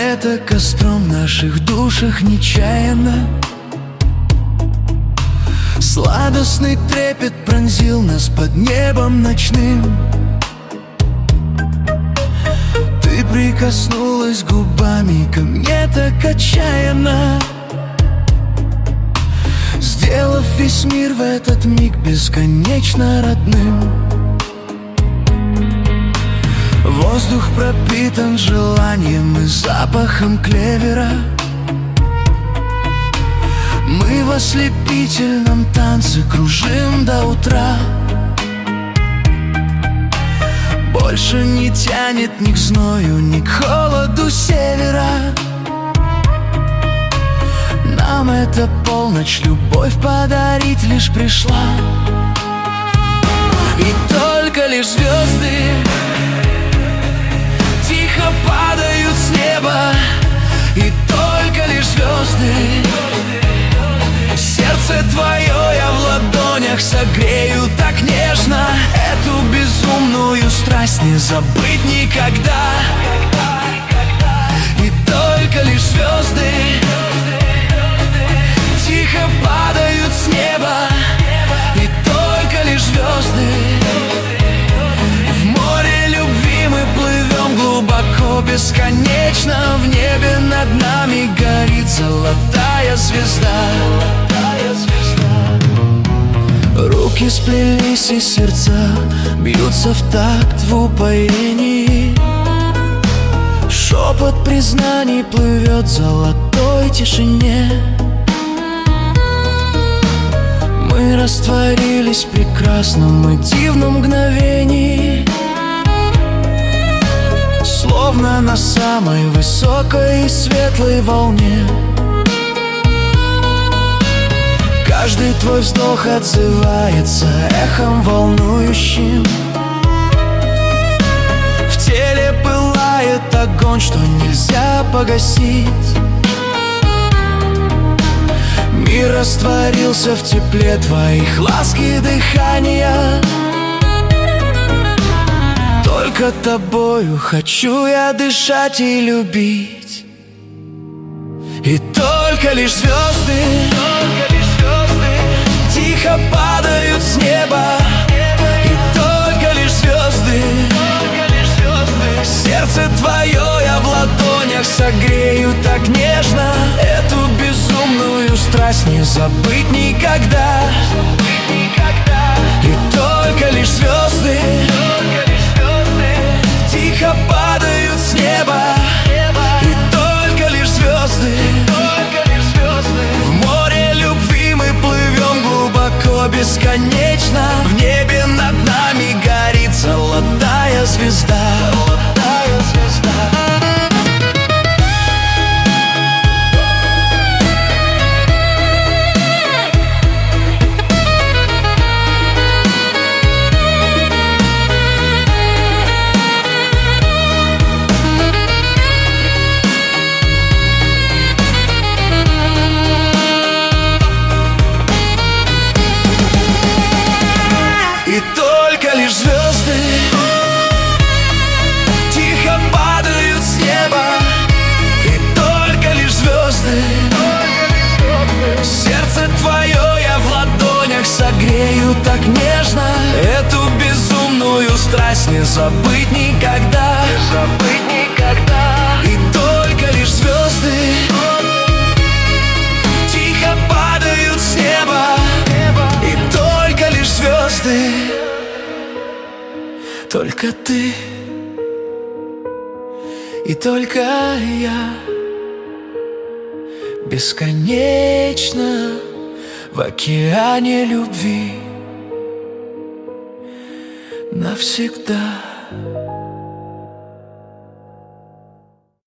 это костром в наших душах нечаянно. Сладостный трепет пронзил нас под небом ночным. Ты прикоснулась губами ко мне так отчаянно, сделав весь мир в этот миг бесконечно родным. Воздух пропитан желанием и запахом клевера. Мы в ослепительном танце кружим до утра. Больше не тянет ни к зною, ни к холоду севера. Нам эта полночь любовь подарить лишь пришла. И только лишь звезды тихо падают с неба. И только лишь звезды сердце твое я в ладонях согрею так нежно. Эту безумную страсть не забыть никогда. И только лишь звезды тихо падают с неба. И только лишь звезды в море любви мы плывем глубоко, бесконечно. В небе над нами горит золотая звезда. Руки сплелись и сердца бьются в такт в упоении. Шепот признаний плывет в золотой тишине. Мы растворились в прекрасном и дивном мгновении, словно на самой высокой и светлой волне. Каждый твой вздох отзывается эхом волнующим. В теле пылает огонь, что нельзя погасить. Мир растворился в тепле твоих ласк и дыхания. Только тобою хочу я дышать и любить. И только лишь звезды тихо падают с неба. И только лишь звезды сердце твое я в ладонях согрею так нежно. Эту безумную страсть не забыть никогда. И только лишь звезды тихо падают с неба. И только лишь звезды в море любви мы плывем глубоко, бесконечно. В небе над нами горит золотая звезда. И только лишь звезды тихо падают с неба. И только лишь звезды сердце твое я в ладонях согрею так нежно. Эту безумную страсть не забыть никогда. И только лишь звезды тихо падают с неба. И только лишь звезды, только ты и только я, бесконечно в океане любви навсегда.